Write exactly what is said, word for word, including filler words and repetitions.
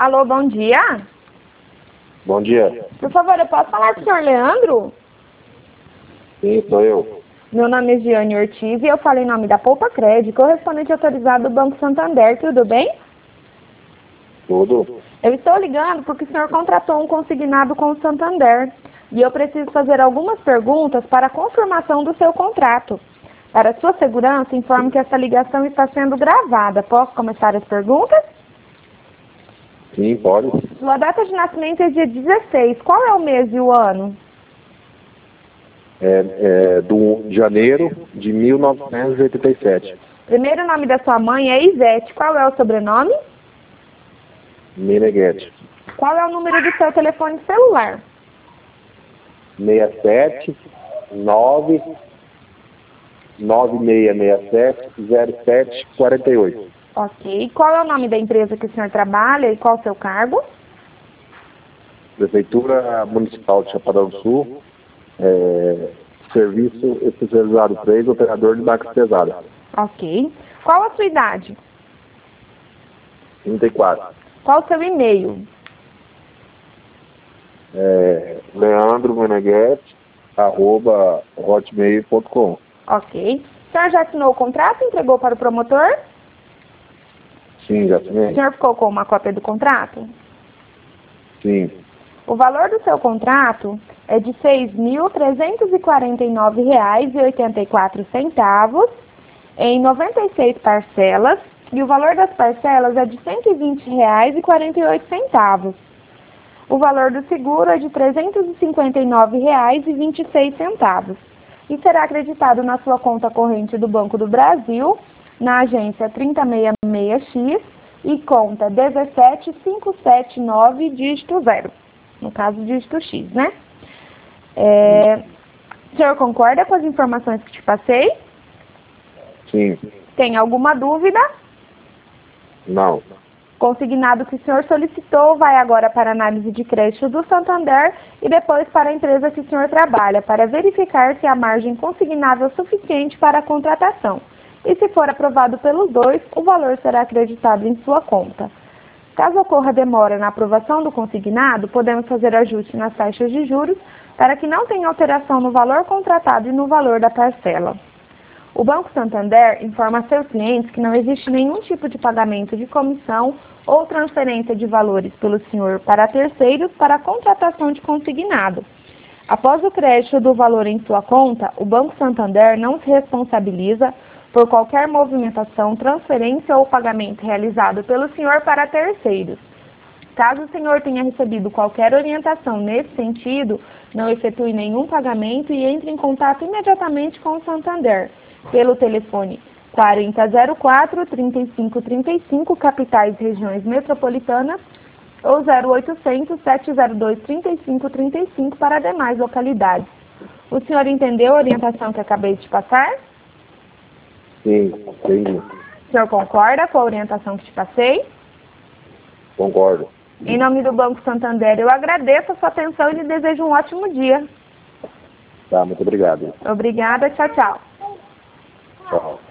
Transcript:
Alô, bom dia. Bom dia. Por favor, eu posso falar com o senhor Leandro? Sim, sou eu. Meu nome é Giane Ortiz e eu falo em nome da Poupa Crédito, correspondente autorizado do Banco Santander, tudo bem? Tudo? Eu estou ligando porque o senhor contratou um consignado com o Santander e eu preciso fazer algumas perguntas para a confirmação do seu contrato. Para sua segurança, informe que essa ligação está sendo gravada. Posso começar as perguntas? Sim, pode. Sua data de nascimento é dia dezesseis. Qual é o mês e o ano? É, é do de janeiro de mil novecentos e oitenta e sete. Primeiro nome da sua mãe é Ivete. Qual é o sobrenome? Meneghete. Qual é o número do seu telefone celular? seis sete nove nove seis seis sete zero sete quatro oito. Ok. Qual é o nome da empresa que o senhor trabalha e qual o seu cargo? Prefeitura Municipal de Chapadão do Sul, é, Serviço Especializado três, Operador de Máquina Pesada. Ok. Qual a sua idade? trinta e quatro. Qual o seu e-mail? É, Leandro Meneghete, arroba hotmail ponto com. Ok. O senhor já assinou o contrato e entregou para o promotor? Sim, já O assinei? senhor ficou com uma cópia do contrato? Sim. O valor do seu contrato é de seis mil trezentos e quarenta e nove reais e oitenta e quatro centavos em noventa e seis parcelas e o valor das parcelas é de cento e vinte reais e quarenta e oito centavos. O valor do seguro é de trezentos e cinquenta e nove reais e vinte e seis centavos e será acreditado na sua conta corrente do Banco do Brasil, na agência trinta sessenta e seis X e conta dezessete cinco sete nove dígito zero. No caso, dígito X, né? É, o senhor concorda com as informações que te passei? Sim. Tem alguma dúvida? Não. Consignado que o senhor solicitou vai agora para a análise de crédito do Santander e depois para a empresa que o senhor trabalha, para verificar se a margem consignável é suficiente para a contratação. E se for aprovado pelos dois, o valor será acreditado em sua conta. Caso ocorra demora na aprovação do consignado, podemos fazer ajuste nas taxas de juros para que não tenha alteração no valor contratado e no valor da parcela. O Banco Santander informa a seus clientes que não existe nenhum tipo de pagamento de comissão ou transferência de valores pelo senhor para terceiros para a contratação de consignado. Após o crédito do valor em sua conta, o Banco Santander não se responsabiliza por qualquer movimentação, transferência ou pagamento realizado pelo senhor para terceiros. Caso o senhor tenha recebido qualquer orientação nesse sentido, não efetue nenhum pagamento e entre em contato imediatamente com o Santander, pelo telefone quarenta zero quatro, trinta e cinco trinta e cinco, capitais e regiões metropolitanas, ou zero oitocentos, sete zero dois, trinta e cinco trinta e cinco para demais localidades. O senhor entendeu a orientação que acabei de passar? Sim, entendi. O senhor concorda com a orientação que te passei? Concordo. Em nome do Banco Santander, eu agradeço a sua atenção e lhe desejo um ótimo dia. Tá, muito obrigado. Obrigada, tchau, tchau. Tchau.